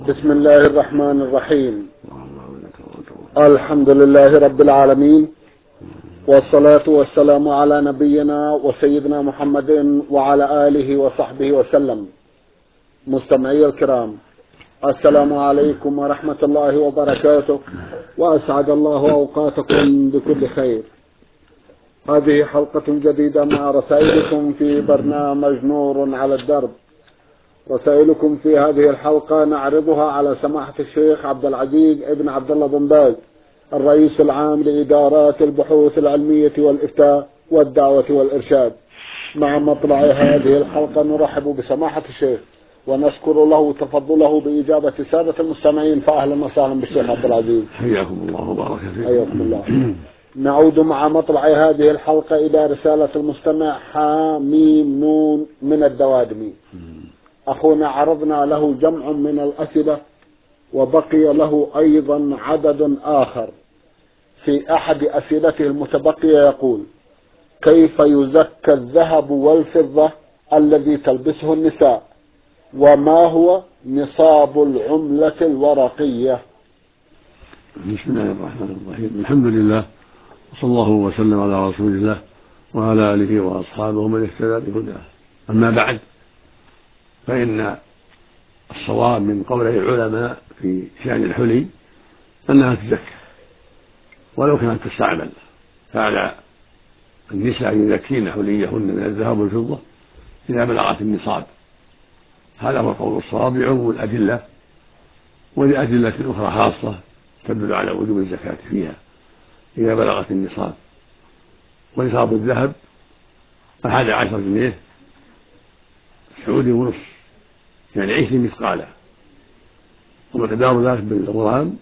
بسم الله الرحمن الرحيم. الحمد لله رب العالمين، والصلاة والسلام على نبينا وسيدنا محمد وعلى آله وصحبه وسلم. مستمعي الكرام، السلام عليكم ورحمة الله وبركاته، وأسعد الله أوقاتكم بكل خير. هذه حلقة جديدة مع رسائلكم في برنامج نور على الدرب. رسائلكم في هذه الحلقة نعرضها على سماحة الشيخ عبد العزيز ابن عبد الله بن باز، الرئيس العام لإدارات البحوث العلمية والإفتاء والدعوة والإرشاد. مع مطلع هذه الحلقة نرحب بسماحة الشيخ ونشكر له تفضله بإجابة سادة المستمعين، فأهلا وسهلا بالشيخ عبد العزيز. حياكم الله وبارك فيكم. حياكم الله. نعود مع مطلع هذه الحلقة إلى رسالة المستمع حاميم نون من الدوادمي. أخونا عرضنا له جمع من الأسئلة، وبقي له أيضا عدد آخر. في أحد أسئلته المتبقية يقول: كيف يزكى الذهب والفضة الذي تلبسه النساء؟ وما هو نصاب العملة الورقية؟ بسم الله الرحمن الرحيم. الحمد لله، وصلى الله وسلم على رسول الله وعلى آله وأصحابه من اهتدى بهداه. أما بعد، فإن الصواب من قول العلماء في شأن الحلي أنها تزكى ولو كانت تستعمل، فعلى النساء يزكين حليهن من الذهب والفضة إذا بلغت النصاب. هذا هو القول الصواب بعموم الأدلة، ولأدلة أخرى خاصة تدل على وجوب الزكاة فيها إذا بلغت النصاب. ونصاب الذهب 11 جنيه سعودي ونصف، يعني 20 مثقالا، ومقدار ذلك بالغرام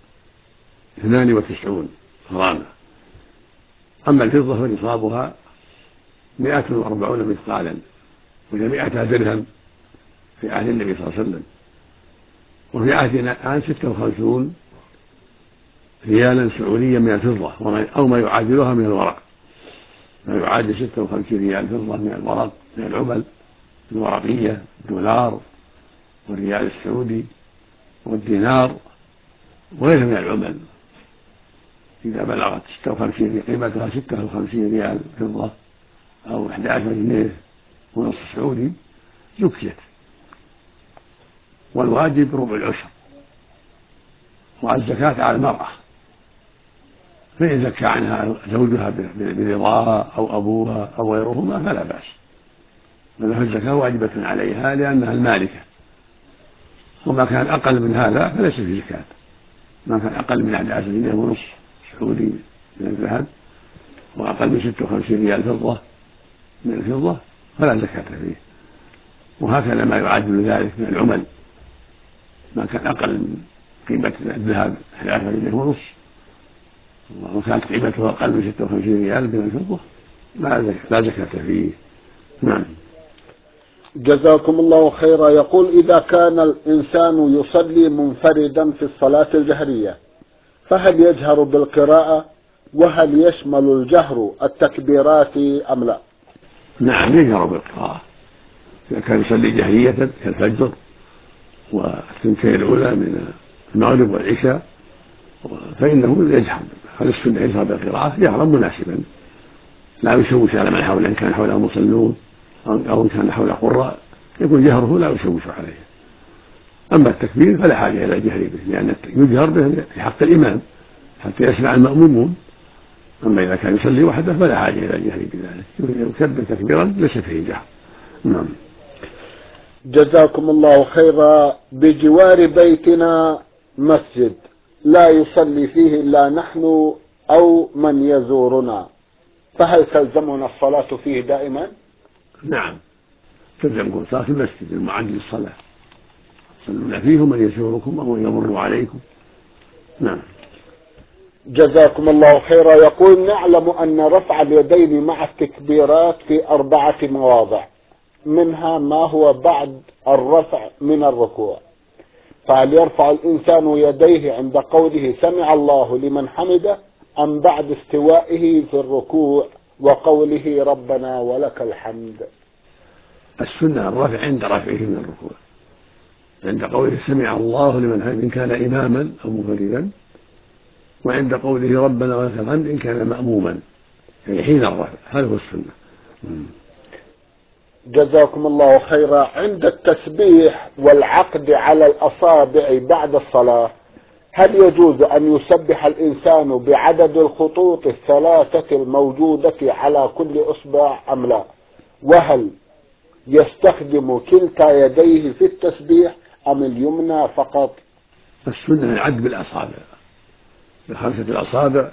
92 غراما. أما الفضة فنصابها 140 مثقالا، وهي 100 درهم في عهد النبي صلى الله عليه وسلم، وفي عهدنا الآن 56 ريالا سعوديا من الفضة، أو ما يعادلها من الورق، ما يعادل 56 ريال فضة من الورق، من العمل الورقية، الدولار والريال السعودي والدينار وغيرها من العمل. إذا بلغت 56 قيمتها 56 ريال فضة أو 11 جنيه ونصف سعودي زكيت، والواجب ربع العشر. والزكاة على المرأة، فإن زكى عنها زوجها برضاها أو أبوها أو غيرهما فلا بأس، بل الزكاة واجبة عليها لأنها المالكة. وما كان أقل من هذا فليس فيه زكاة. ما كان أقل من 11 جنيه ونصف سعودي من الذهب وأقل من 56 ريال فضة من الفضة فلا زكاة فيه. وهكذا ما يعادل ذلك من العمل، ما كان أقل من قيمة الذهب 11 جنيه ونصف وكانت قيمته أقل من 56 ريال من الفضة لا زكاة فيه. نعم. جزاكم الله خيرا. يقول: إذا كان الإنسان يصلي منفردا في الصلاة الجهرية، فهل يجهر بالقراءة؟ وهل يشمل الجهر التكبيرات أم لا؟ نعم، يجهر بالقراءة إذا كان يصلي جهرية كالفجر والثنتين الأولى من المغرب والعشاء، فإنه يجهر. هل السنة يجهر بالقراءة جهرا مناسبا لا يشوش على من حوله، إن كان حوله مصلون أو إن كان حوله قراء يكون جهره لا يشوش عليه. أما التكبير فلا حاجة إلى الجهر به، لأن يجهر به في حق الإمام حتى يسمع المأمومون. أما إذا كان يصلي وحده فلا حاجة إلى الجهر بذلك، يكبر تكبيرا ليس فيه جهر. نعم. جزاكم الله خيرا. بجوار بيتنا مسجد لا يصلي فيه إلا نحن أو من يزورنا، فهل تلزمنا الصلاة فيه دائما؟ نعم، تلزمكم الصلاة في المسجد المعد للصلاة، صلون فيه من يزوركم أو يمر عليكم. نعم. جزاكم الله خيرا. يقول: نعلم أن رفع اليدين مع التكبيرات في 4 مواضع، منها ما هو بعد الرفع من الركوع، فهل يرفع الإنسان يديه عند قوله سمع الله لمن حمده، أم بعد استوائه في الركوع وقوله ربنا ولك الحمد؟ السنة الرفع عند رفعه من الركوع، عند قوله سمع الله لمن حمده إن كان إماما أو منفردا، وعند قوله ربنا ولك الحمد إن كان مأموما، يعني حين الرفع. هذا هو السنة. جزاكم الله خيرا. عند التسبيح والعقد على الأصابع بعد الصلاة، هل يجوز أن يسبح الإنسان بعدد الخطوط الثلاثة الموجودة على كل إصبع أم لا؟ وهل يستخدم كلتا يديه في التسبيح أم اليمنى فقط؟ السنة العد بالأصابع، بخمسة الأصابع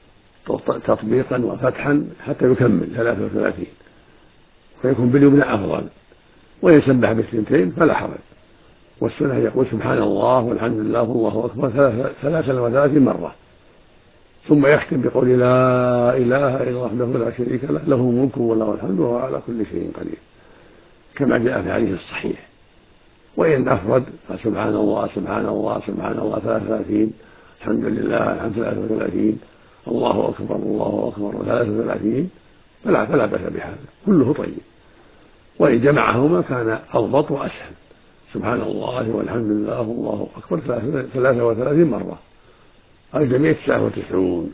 تطبيقا وفتحا حتى يكمل 33، فيكون باليمنى أفضل، ويسبح بالثنتين فلا حرج. والسنة يقول سبحان الله والحمد لله والله أكبر 33 مرة، ثم يختم بقول لا إله إلا الله وحده لا شريك له له الملك وله الحمد وهو على كل شيء قدير، كما جاء في الحديث الصحيح. وإن أفرد فسبحان الله سبحان الله سبحان الله 33، الحمد لله الحمد 33، الله أكبر الله أكبر 33، فلا بأس بهذا، كله طيب. وإن جمعهما كان أضبط وأسهل، سبحان الله والحمد لله والله أكبر 33 مرة، الجميع 99،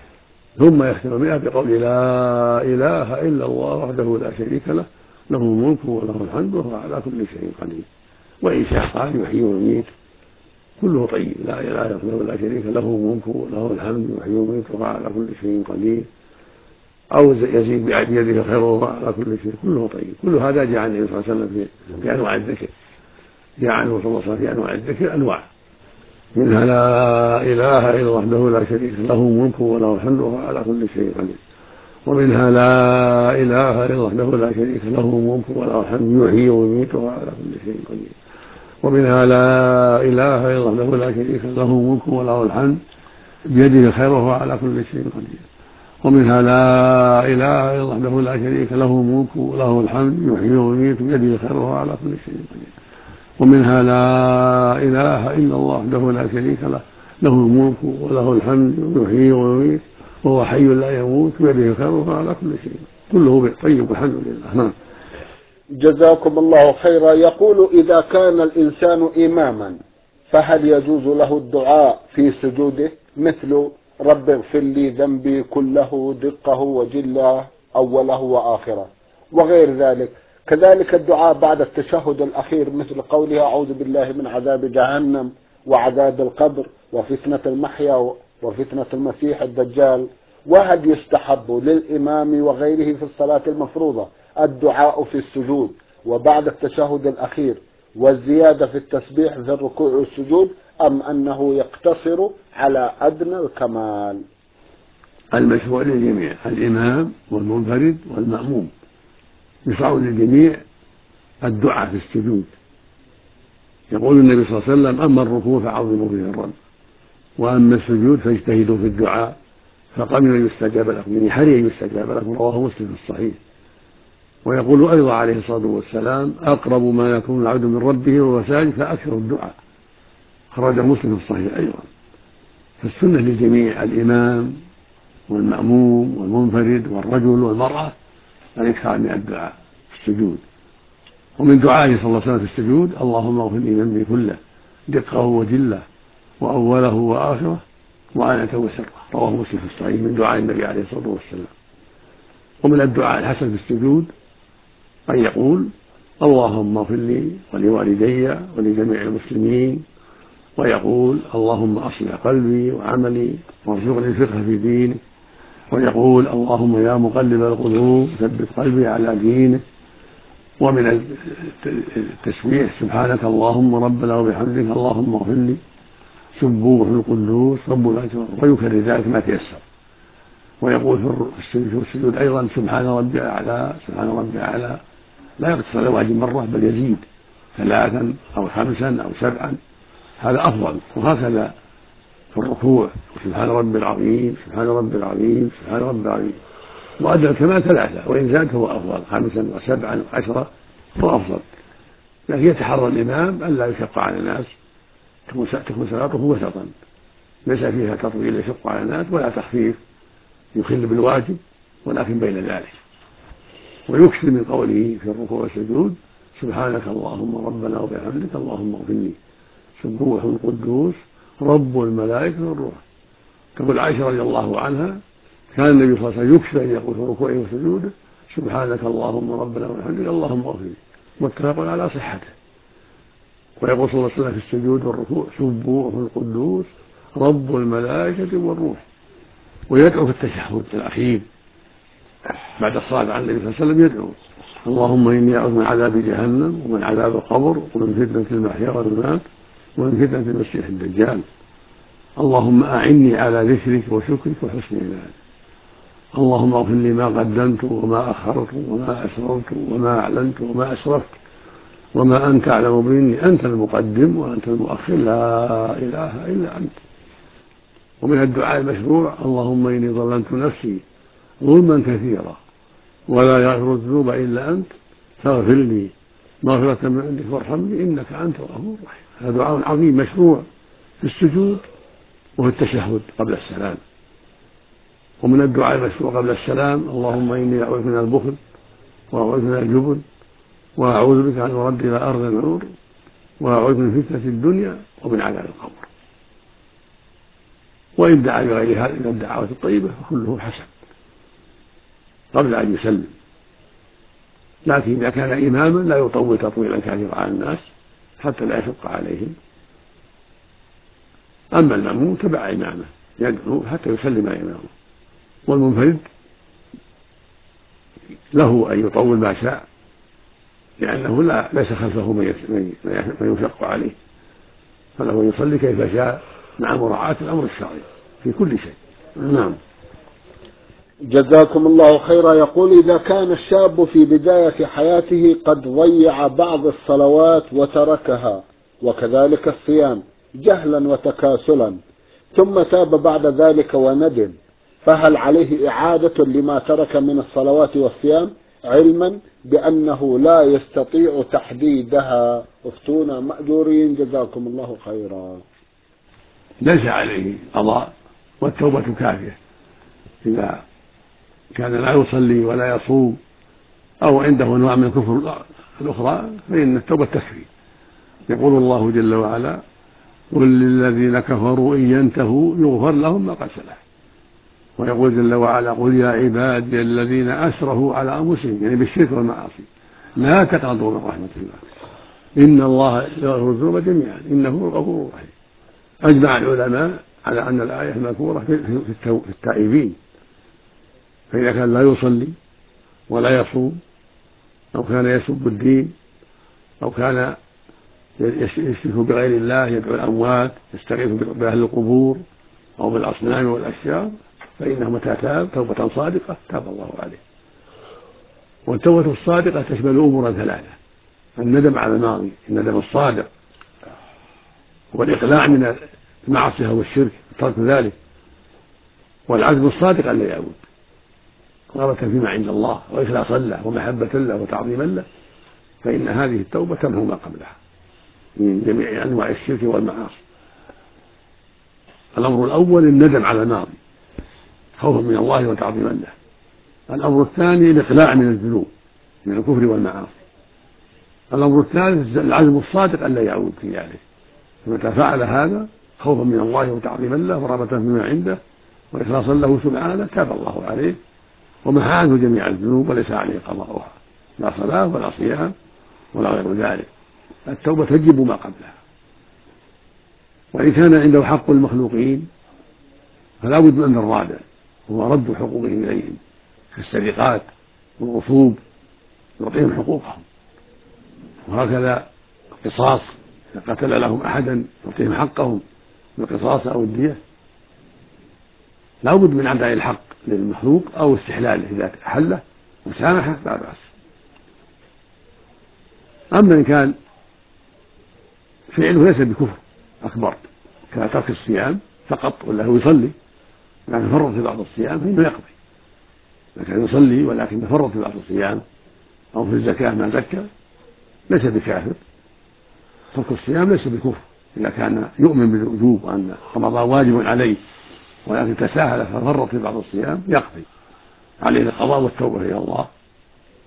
ثم يختم بها بقول لا إله إلا الله وحده لا شريك له له الملك وله الحمد وهو على كل شيء قدير. وإن شاء قال يحيي ويميت، كله طيب، لا إله إلا الله لا شريك له الملك وله الحمد يحيي ويميت وهو على كل شيء قدير، أو يزيد بيده خيره وهو على كل شيء، كله طيب. كل هذا جاء عن النبي صلى الله عليه وسلم في أنواع الذكر، جاء عنه صلى الله عليه وسلم في أنواع الذكر أنواع، منها لا إله إلا الله وحده لا شريك له الملك وله الحمد وهو على كل شيء قدير، ومنها لا إله إلا الله وحده لا شريك له الملك وله الحمد يحيي ويميت وهو على كل شيء قدير، ومنها لا إله إلا الله وحده لا شريك له الملك وله الحمد بيده الخير وهو على كل شيء قدير، ومنها لا إله إلا الله وحده لا شريك له الملك وله الحمد يحيي ويميت بيده الخير وهو على كل شيء قدير، ومنها لا إله إلا الله وحده لا شريك له له الملك وله الحمد يحيي ويميت وهو حي لا يموت بيده الخير وهو على كل شيء، كله طيب والحمد لله. جزاكم الله خيرا. يقول إذا كان الإنسان إماما فهل يجوز له الدعاء في سجوده مثل رب اغفر لي ذنبي كله دقه وجله أوله وآخره وغير ذلك؟ كذلك الدعاء بعد التشهد الأخير مثل قوله أعوذ بالله من عذاب جهنم وعذاب القبر وفتنة المحيا وفتنة المسيح الدجال. وهل يستحب للإمام وغيره في الصلاة المفروضة الدعاء في السجود وبعد التشهد الأخير والزيادة في التسبيح في الركوع والسجود، أم أنه يقتصر على أدنى الكمال؟ المشروع للجميع، الإمام والمنفرد والمأموم، يشرع للجميع الدعاء في السجود. يقول النبي صلى الله عليه وسلم أما الركوع فعظموا فيه الرب، وأما السجود فاجتهدوا في الدعاء فقبل يستجاب لكم، يعني حري يستجاب لكم، رواه مسلم في الصحيح. ويقول أيضا عليه الصلاة والسلام أقرب ما يكون العبد من ربه وهو ساجد فأكثر الدعاء، خرج مسلم في الصحيح أيضا. فالسنة للجميع، الإمام والمأموم والمنفرد والرجل والمرأة، الإكثار من الدعاء في السجود. ومن دعائه صلى الله عليه وسلم في السجود اللهم اغفر لي ذنبي كله دقه وجله وأوله وآخره وعنته وسره، رواه مسلم في الصحيح، من دعاء النبي عليه الصلاة والسلام. ومن الدعاء الحسن في السجود أن يقول اللهم اغفر لي ولوالدي ولجميع المسلمين، ويقول اللهم أصلح قلبي وعملي وارزقني الفقه في دينك، ويقول اللهم يا مقلب القلوب ثبت قلبي على دينك. ومن التسبيح سبحانك اللهم ربنا وبحمدك اللهم اغفر لي سبوح القدوس رب العالمين، ويكرر ذلك ما تيسر. ويقول في السجود أيضا سبحان ربي الأعلى سبحان ربي الأعلى، لا يقتصر على واحد مرة بل يزيد 3 أو 5 أو 7، هذا أفضل. وهكذا في الركوع سبحان ربي العظيم سبحان ربي العظيم سبحان ربي العظيم، وأدنى الكمال 3، وإن زاد فهو أفضل 5 و7 و10 هو أفضل. لكن يتحرى الإمام ألا يشق على الناس، تكون صلاته وسطا ليس فيها تطويل يشق على الناس ولا تخفيف يخل بالواجب، ولكن بين ذلك. ويكثر من قوله في الركوع والسجود سبحانك اللهم ربنا وبحمدك اللهم اغفر لي سبوح قدوس رب الملائكة والروح. تقول عائشة رضي الله عنها كان النبي صلى الله عليه وسلم يكفي أن يقول في ركوعه وسجوده سبحانك اللهم ربنا وبحمدك اللهم اغفر لي، متفق على صحته. ويقول صلى الله عليه وسلم في السجود والركوع سبوح قدوس رب الملائكة والروح. ويدعو في التشهد الأخير بعد الصلاة على النبي صلى الله عليه وسلم يدعو اللهم إني أعوذ من عذاب جهنم ومن عذاب القبر ومن فتنة المحيا والممات ومن فتنة المسيح الدجال. اللهم أعني على ذكرك وشكرك وحسن عبادتك. اللهم اغفر لي ما قدمت وما أخرت وما أسررت وما أعلنت وما أسرفت وما أنت أعلم مني، أنت المقدم وأنت المؤخر لا إله إلا أنت. ومن الدعاء المشروع اللهم إني ظلمت نفسي ظلما كثيرا ولا يغفر الذنوب إلا أنت فاغفر لي مغفرة من عندك وارحمني إنك أنت الغفور الرحيم. هذا دعاء عظيم مشروع في السجود وفي التشهد قبل السلام. ومن الدعاء المشروع قبل السلام اللهم إني أعوذ من البخل وأعوذ من الجبن وأعوذ بك أن أرد إلى أرض العمر وأعوذ من فتنة الدنيا ومن عذاب القبر. وإن دعا بغير هذه من الدعوات الطيبة فكله حسن قبل أن يسلم، لكن إذا كان إماما لا يطول تطويلا كثيرا على الناس حتى لا يشق عليهم. أما المأموم تبع إمامه يدعو حتى يسلم إمامه، والمنفرد له أن يطول ما شاء لأنه ليس خلفه من يشق عليه، فله أن يصلي كيف شاء مع مراعاة الأمر الشرعي في كل شيء. نعم. جزاكم الله خيرا. يقول إذا كان الشاب في بداية حياته قد ضيع بعض الصلوات وتركها وكذلك الصيام جهلا وتكاسلا ثم تاب بعد ذلك وندم، فهل عليه إعادة لما ترك من الصلوات والصيام علما بأنه لا يستطيع تحديدها؟ افتونا مأجورين جزاكم الله خيرا. ليس عليه قضاء والتوبة كافية إذا كان لا يصلي ولا يصوم أو عنده أنواع من الكفر الأخرى فإن التوبة تكفي. يقول الله جل وعلا قل للذين كفروا إن ينتهوا يغفر لهم ما قد سلف. ويقول جل وعلا قل يا عبادي الذين أسرفوا على أنفسهم يعني بالشرك والمعاصي لا تقنطوا من رحمة الله إن الله يغفر الذنوب جميعا إنه هو الغفور الرحيم. أجمع العلماء على أن الآية المذكورة في التائبين، فإذا كان لا يصلي ولا يصوم أو كان يسب الدين أو كان يشرك بغير الله يدعو الأموات يستغيث بأهل القبور أو بالأصنام والأشجار فإنه متى تاب توبة صادقة تاب الله عليه. والتوبة الصادقة تشمل أمورا ثلاثة: الندم على الماضي الندم الصادق، والإقلاع من المعصية والشرك ترك ذلك، والعزم الصادق أن لا يعود رغبة فيما عند الله وإخلاصا له ومحبة له وتعظيما له، فإن هذه التوبة تمحو ما قبلها من جميع أنواع الشرك والمعاصي. الأمر الأول الندم على الماضي خوفا من الله وتعظيما له. الأمر الثاني الإقلاع من الذنوب من الكفر والمعاصي. الأمر الثالث العزم الصادق أن لا يعود في ذلك، فمتى فعل هذا خوفا من الله وتعظيما له ورغبة فيما عنده وإخلاصا له سبحانه تاب الله عليه ومحى عنه جميع الذنوب وليس عليه قضاؤها لا صلاة ولا صيام ولا غير ذلك. التوبة تجب ما قبلها. وإن كان عنده حق المخلوقين فلا بد من الرادع هو رد حقوقهم إليهم كالسرقات والغصوب يعطيهم حقوقهم، وهكذا القصاص إذا قتل لهم أحدا يعطيهم حقهم بالقصاص أو الدية. لا بد من أداء الحق للمخلوق أو استحلاله إذا أحله وسامحه لا بأس. أما إن كان فعله ليس بكفر أكبر كترك الصيام فقط ولا هو يصلي لكن فرط في بعض الصيام فإنه يقضي، لكن يصلي ولكن تفرط في بعض الصيام أو في الزكاة ما زكى ليس بكافر. ترك الصيام ليس بكفر إذا كان يؤمن بالوجوب وأن رمضان واجب عليه ولكن تساهل ففرط في بعض الصيام يقضي عليه القضاء والتوبة إلى الله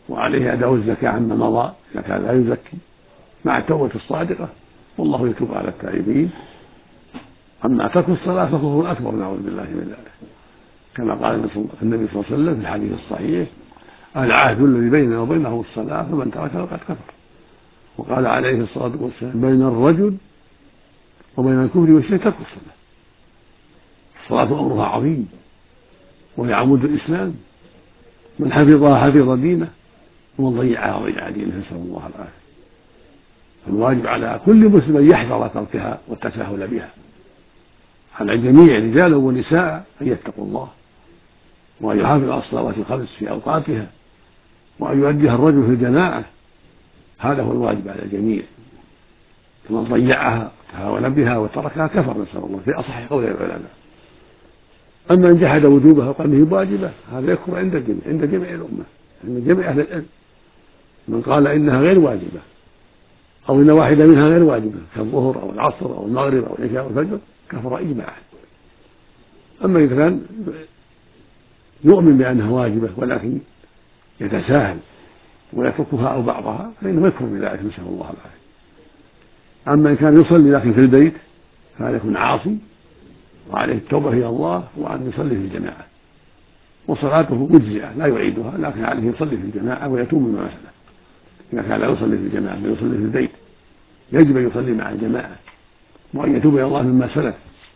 وعليه أداء الزكاة عما مضى إذا كان لا يزكي مع التوبة الصادقة، والله يتوب على التائبين. أما ترك الصلاة فكفر أكبر نعوذ بالله من ذلك، كما قال النبي صلى الله عليه وسلم في الحديث الصحيح: العهد الذي بيننا وبينه الصلاة فمن تركها فقد كفر. وقال عليه الصلاة والسلام: بين الرجل وبين الكفر والشرك ترك الصلاة. الصلاة أمرها عظيم وهي عمود الإسلام، من حفظها حفظ دينه ومن ضيعها ضيع دينه، نسأل الله العافية. الواجب على كل مسلم أن يحذر تركها والتساهل بها، على الجميع رجالا ونساء أن يتقوا الله وأن يحافظ على الصلوات الخمس في أوقاتها وأن يؤديها الرجل في الجماعة، هذا هو الواجب على الجميع. فمن ضيعها وتهاون بها وتركها كفر، نسأل الله، في أصح قول العلماء. أما إن جحد وجوبها وقال إنه واجبة، هذا يكفر عند جميع الأمة، عند جميع أهل العلم. من قال إنها غير واجبة أو إن واحدة منها غير واجبة كالظهر أو العصر أو المغرب أو العشاء أو الفجر كفر إجماعا. أما إذا كان يؤمن بأنها واجبة ولكن يتساهل ويتركها أو بعضها فإنه يكفر بذلك، نسأل الله العافية. أما إن كان يصلي لكن في البيت فهذا يكون عاصي وعليه التوبة إلى الله وأن يصلي في الجماعة، وصلاته مجزئة لا يعيدها، لكن عليه يصلي في الجماعة ويتوب مما سلف. إذا كان لا يصلي في الجماعة فيصلي في البيت يجب أن يصلي مع الجماعة وأن يتوب إلى الله مما سلف.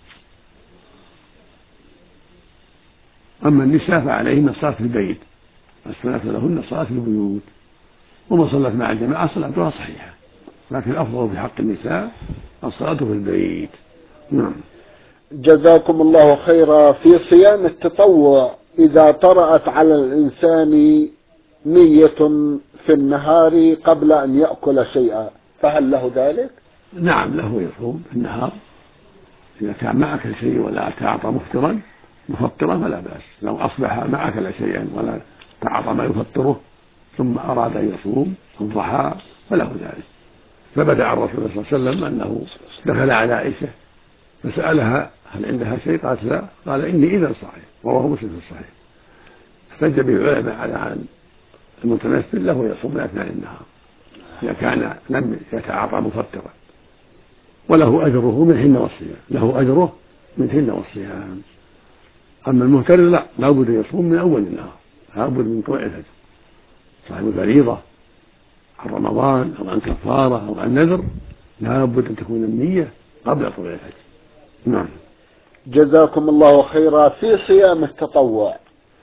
أما النساء فعليهن الصلاة في البيت، السنة لهن الصلاة في البيوت، ومن صلت مع الجماعة صلاتها صحيحة، لكن الأفضل في حق النساء الصلاة في البيت. نعم. جزاكم الله خيرا. في صيام التطوع إذا طرأت على الإنسان نية في النهار قبل أن يأكل شيئا فهل له ذلك؟ نعم، له يصوم في النهار إذا كان ما أكل شيء ولا تعاطى مفطرا فلا بأس. لو أصبح ما أكل شيئا ولا تعاطى ما يفطره ثم أراد أن يصوم الضحى فله ذلك. ثبت عن رسول الله صلى الله عليه وسلم أنه دخل على عائشة فسألها هل عندها شيء؟ قالت لا، قال إني إذا صائم، رواه مسلم في الصحيح. احتج به العلماء على أن المتنفل له يصوم أثناء النهار إذا كان لم يتعاطى مفطرا، وله أجره من حين والصيام، له أجره من حين والصيام. أما المهتر لا بد يصوم من أول النهار، لا بد من طلوع الفجر. صاحب الفريضة عن رمضان أو عن كفارة أو عن نذر لا بد أن تكون النية قبل طلوع الفجر. نعم. جزاكم الله خيرا. في صيام التطوع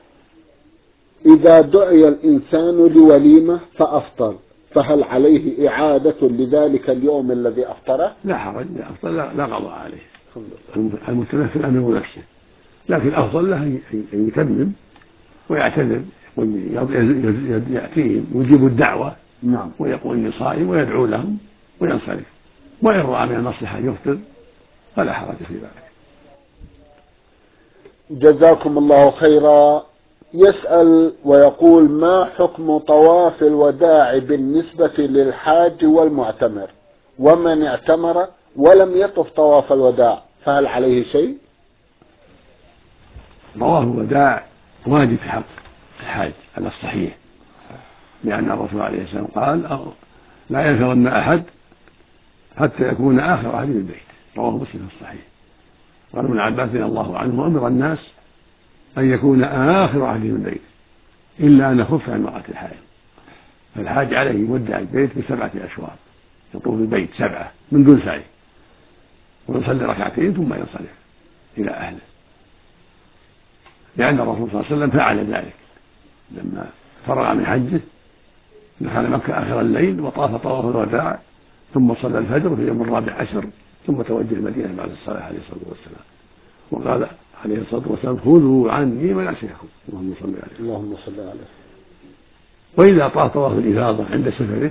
إذا دعي الإنسان لوليمة فأفطر فهل عليه إعادة لذلك اليوم الذي أفطره؟ لا حرج، لا أفطر لا قضاء عليه. المتنفل أمر نفسه، لكن الأفضل له أن يتمم ويعتذر يأتيهم ويجيب الدعوة. نعم. ويقول إني صائم ويدعو لهم وينصرف، وإن رأى من المصلحة يفطر فلا حرج في ذلك. جزاكم الله خيرا. يسأل ويقول: ما حكم طواف الوداع بالنسبة للحاج والمعتمر، ومن اعتمر ولم يطف طواف الوداع فهل عليه شيء؟ طواف الوداع واجب في حق الحاج على الصحيح، لأن الرسول عليه السلام قال: لا ينفرن أحد حتى يكون آخر أهل البيت، رواه مسلم في الصحيح. قال ابن عباس رضي الله عنه: أمر الناس أن يكون آخر أهل البيت إلا أن يخف عن امرأة الحائض. فالحاج عليه يودع البيت ب7 أشواط، يطوف البيت 7 من دون سعي، ويصلي ركعتين ثم ينصرف إلى أهله، لأن الرسول صلى الله عليه وسلم فعل ذلك لما فرغ من حجه، دخل مكة آخر الليل وطاف طواف الوداع ثم صلى الفجر في يوم 14 ثم توجه المدينة بعد الصلاة عليه الصلاة والسلام، وقال عليه الصلاة والسلام: خذوا عني مناسككم. اللهم صل عليه. اللهم صل عليه. وإذا طاف طواف الإفاضة عند سفره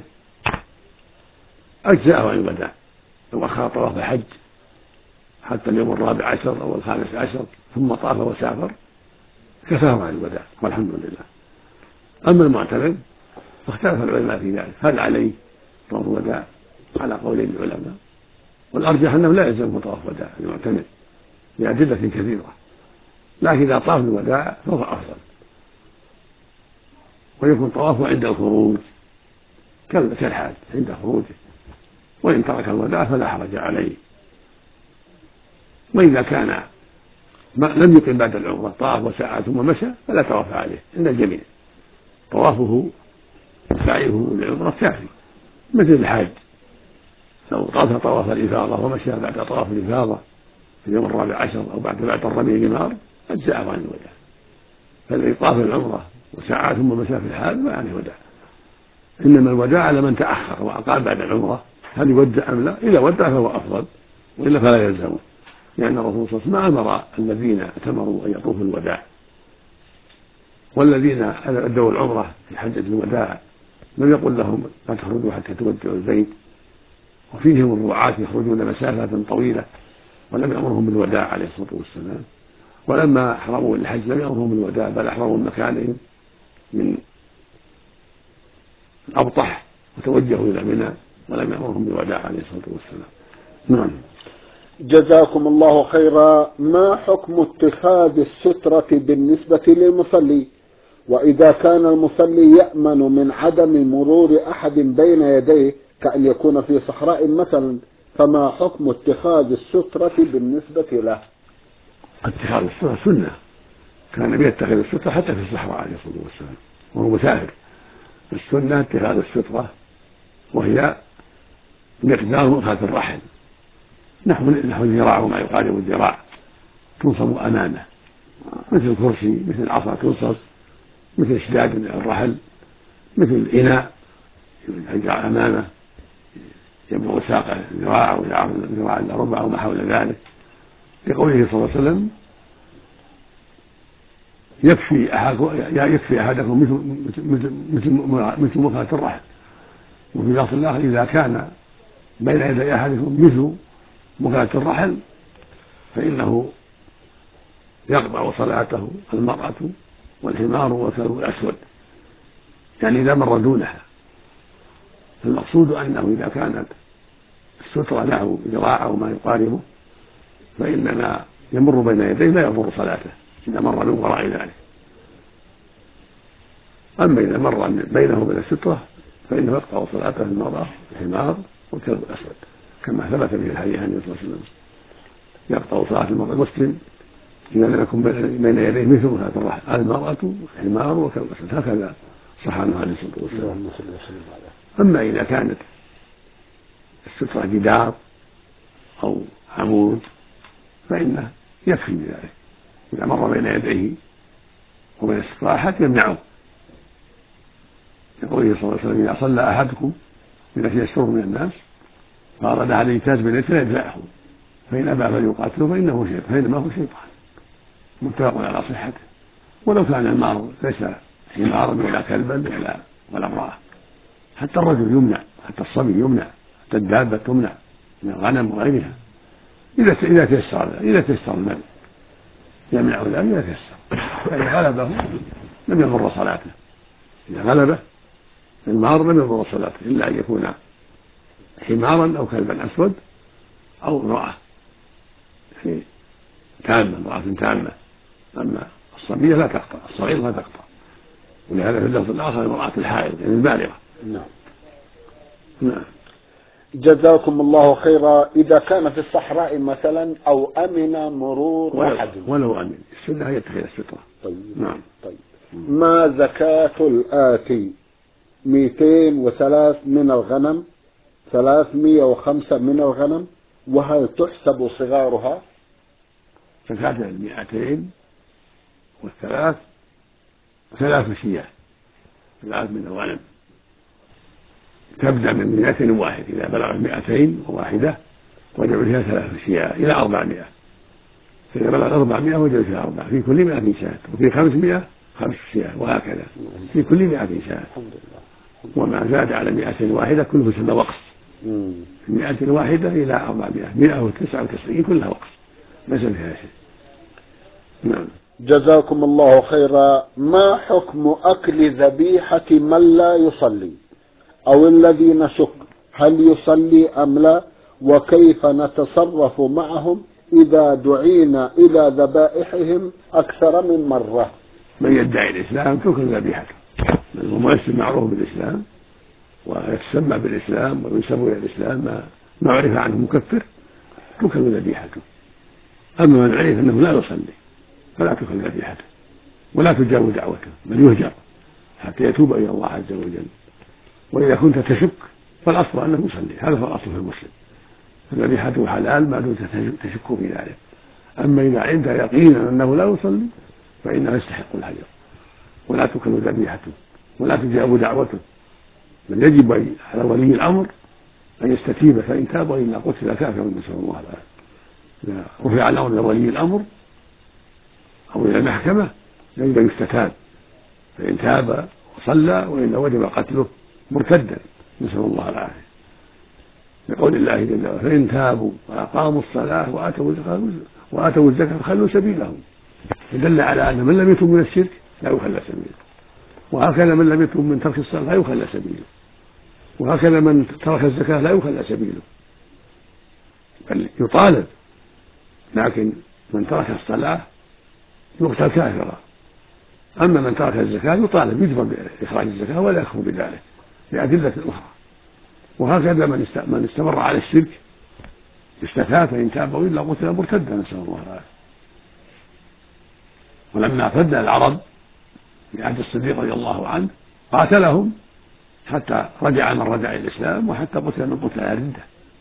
أجزأه عن الوداع، لو أخر طواف الحج حتى اليوم 14 أو 15 ثم طاف وسافر كفاه عن الوداع والحمد لله. أما المعتمر فاختلف العلماء في ذلك، هل عليه طواف الوداع على قولين العلماء، والأرجح أنه لا يلزمه طواف وداع المعتمر لأدلة كثيرة، لكن إذا طاف الوداع فهو أفضل. ويكون طوافه عند الخروج كالحاج عند خروجه، وإن ترك الوداع فلا حرج عليه. وإذا كان لم يقم بعد العمرة، طاف وسعى ثم مشى فلا طواف عليه عند الجميع، طوافه سعيه للعمرة كافي، مثل الحاج لو طاف طواف الإفاضة ومشى بعد طواف الإفاضة في اليوم 14 أو بعد الرمي الجمار أجزأه عن الوداع. فالذي طاف العمرة وسعى ثم مشى في الحال ما عليه وداع، إنما الوداع على من تأخر وأقام بعد العمرة، هل يودع أم لا؟ إذا ودع فهو أفضل، وإلا فلا يلزمه، لأن الرسول صلى الله عليه وسلم ما أمر الذين اعتمروا أن يطوفوا الوداع، والذين أدوا العمرة في حجة الوداع لم يقل لهم لا تخرجوا حتى تودعوا البيت، وفيهم الرعاة يخرجون مسافات طويلة ولم يأمرهم بالوداع عليه الصلاة والسلام. ولما أحرموا الحج لم يأمرهم بالوداع، بل أحرموا من مكانهم من الأبطح وتوجهوا إلى منى ولم يأمرهم بالوداع عليه الصلاة والسلام. نعم. جزاكم الله خيرا. ما حكم اتخاذ السترة بالنسبة للمصلي؟ وإذا كان المصلي يأمن من عدم مرور أحد بين يديه كأن يكون في صحراء مثلا، فما حكم اتخاذ السترة بالنسبة له؟ اتخاذ السترة سنة، كان النبي يتخذ السترة حتى في الصحراء عليه الصلاة والسلام وهو مسافر. السنة اتخاذ السترة، وهي مقدار مؤخذ الرحل نحو الذراع وما يقارب الذراع، تنصب أمامه مثل الكرسي، مثل عصا تنصب، مثل اشداد الرحل، مثل إناء يجعل أمامه يبلغ ساق الذراع ويعرض الذراع إلى ربع وما حول ذلك، لقوله صلى الله عليه وسلم يكفي أحدكم مثل مؤخذة الرحل. وفي لفظ الآخر إذا كان بين يدي أحدكم مثل مؤخذة الرحل فإنه يقطع صلاته المرأة والحمار والكلب الأسود، يعني إذا مر دونها. فالمقصود أنه إذا كانت السترة له ذراع أو ما يقاربه فإن ما يمر بين يديه لا يضر صلاته إذا مر من وراء ذلك. أما إذا مر بينه وبين السترة فإنه يقطع صلاته المرأة الحمار والكلب الأسود، كما ثبت في الحديث عن النبي صلى الله عليه وسلم يقطع صلاة المرء المسلم إذا لم يكن بين يديه مثل هذا الرحل المرأة الحمار والكلب الأسود، هكذا صح عنه عليه الصلاة والسلام. أما إذا كانت السترة جدار أو عمود فإنه يكفي بذلك، إذا مر بين يديه وبين السترة أحد يمنعه، يقول صلى الله عليه وسلم إذا صلى أحدكم التي يستر من الناس فأراد عليه كاس بيته يدفعه، فإن أبى فليقاتله فإنما هو شيطان، متفق على صحته. ولو كان المار ليس حمارا ولا كلبا ولا امرأة، حتى الرجل يمنع، حتى الصبي يمنع، حتى الدابة تمنع من الغنم وغيرها إذا تيسر المال يمنع ذلك إذا تيسر. فإذا غلبه لم يضر صلاته، إذا غلبه المار لم يضر صلاته إلا أن يكون حمارا أو كلبا أسود أو امرأة تامة، امرأة تامة. أما الصبية لا تقطع، الصغير لا تقطع، ولهذا في اللفظ الآخر امرأة الحائض يعني البالغة. نعم. جزاكم الله خيرا. إذا كان في الصحراء مثلا أو أمن مرور أحد ولو أمن السنة يتخذ السترة. طيب. نعم. طيب. ما زكاة الآتي 203 من الغنم 305 من الغنم، وهل تحسب صغارها؟ زكاة 203 3 شياه، 3 من الغنم، تبدأ من 201 إذا بلغت 201 وجب فيها 3 شياه إلى 400، فإذا بلغ 400 وجب فيها 4 في كل 100 شاة، وفي 500 5 شياه، وهكذا في كل 100 شاة. وما زاد على 201 كله سنة وقص، 101 إلى 400 199 كلها وقص ليس فيها شيء. نعم. جزاكم الله خيرا. ما حكم أكل ذبيحة من لا يصلي أو الذي نشك، هل يصلي أم لا؟ وكيف نتصرف معهم إذا دعينا إلى ذبائحهم أكثر من مرة؟ من يدعي الإسلام تؤكل ذبيحته بل هو مؤسس معروف بالإسلام ويتسمى بالإسلام وينسب إلى الإسلام ما عرف عنه مكفر تكل ذبيحته. أما من عرف أنه لا يصلي فلا تكل ذبيحته ولا تجاب دعوته بل يهجر حتى يتوب إلى الله عز وجل. وإذا كنت تشك فالأصل أنه يصلي، هذا هو الأصل في المسلم، فذبيحته حلال ما دمت تشك في ذلك. أما إذا علمت يقينا أنه لا يصلي فإنه يستحق الهجر ولا تكل ذبيحته ولا تجاب دعوته، بل يجب على ولي الأمر أن يستتيب فإن تاب وإلا قتل كافرا نسأل الله العافية. إذا رفع الأمر إلى ولي الأمر أو إلى المحكمة يجب أن يستتاب فإن تاب وصلى وإلا وجب قتله مرتدا نسأل الله العافية، لقول الله جل وعلا فإن تابوا وأقاموا الصلاة وآتوا الزكاة فخلوا سبيلهم، فدل على أن من لم يتب من الشرك لا يخلى سبيله، وهكذا من لم يتب من ترك الصلاة لا يخلى سبيله، وهكذا من ترك الزكاة لا يخلى سبيله بل يطالب. لكن من ترك الصلاة يقتل كافرا، أما من ترك الزكاة يطالب يجبر بإخراج الزكاة ولا يكفر بذلك لأدلة أخرى. وهكذا من استمر على الشرك استتاب فإن تاب وإلا قتل مرتدا نسأل الله العافية. ولما ارتد العرب في عهد الصديق رضي الله عنه قاتلهم حتى رجع من رجع إلى الإسلام وحتى قتل من قتل على الردة.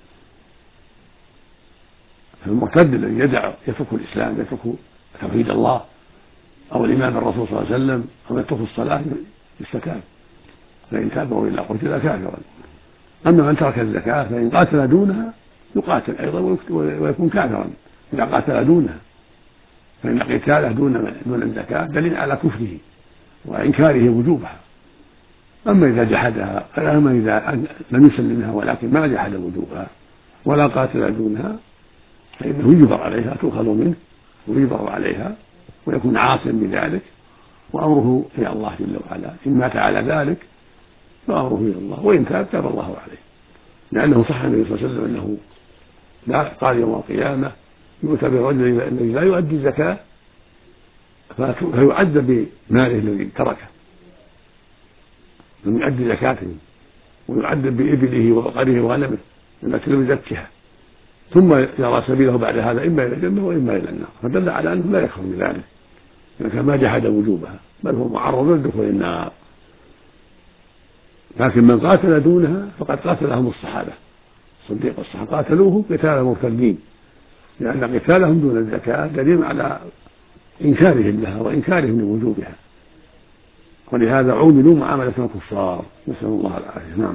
فالمرتد الذي يترك الإسلام يترك توحيد الله أو الإيمان بالرسول صلى الله عليه وسلم أو يترك الصلاة يستتاب فإن تاب وإلا قتل كافرا. أما من ترك الزكاة فإن قاتل دونها يقاتل أيضا ويكون كافرا إذا قاتل دونها، فإن قتاله دون الزكاة دليل على كفره وإنكاره وجوبها. أما إذا جحدها أما إذا لم يسلمها ولكن ما جحد وجوبها ولا قاتل دونها فإنه يجبر عليها تؤخذ منه ويجبر عليها ويكون عاصيا بذلك وأمره إلى الله جل وعلا. إن مات على ذلك فأمره إلى الله وإن تاب تاب الله عليه، لأنه صح النبي صلى الله عليه وسلم أنه لا قال يوم القيامة يؤتى بالرجل الذي لا يؤدي الزكاة فيعذب بماله الذي تركه لم يؤدي زكاته ويعذب بإبله وبقره وغنمه التي لم يزكها ثم يرى سبيله بعد هذا إما إلى الجنة وإما إلى النار، فدل على أنه لا يكفر بذلك لكن ما جحد وجوبها بل هو معرض لدخول النار. لكن من قاتل دونها فقد قاتلهم الصحابة الصديق والصحابة قاتلوه قتال المرتدين، لأن قتالهم دون الزكاة دليل على إنكارهم لها وإنكارهم لوجوبها، ولهذا عوملوا معاملة الكفار نسأل الله العافية. نعم.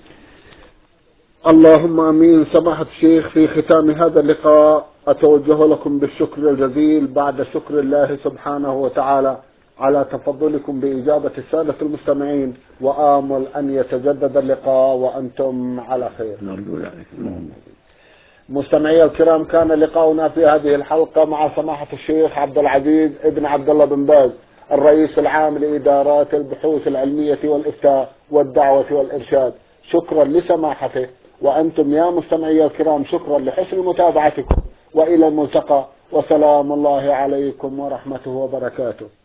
اللهم امين. سماحة الشيخ، في ختام هذا اللقاء اتوجه لكم بالشكر الجزيل بعد شكر الله سبحانه وتعالى على تفضلكم باجابة السادة المستمعين، وآمل ان يتجدد اللقاء وانتم على خير. نرجو ذلك. مستمعي الكرام، كان لقاؤنا في هذه الحلقة مع سماحة الشيخ عبد العزيز ابن عبد الله بن باز الرئيس العام لإدارات البحوث العلمية والإفتاء والدعوة والإرشاد. شكرا لسماحته، وأنتم يا مستمعي الكرام شكرا لحسن متابعتكم، وإلى الملتقى، وسلام الله عليكم ورحمته وبركاته.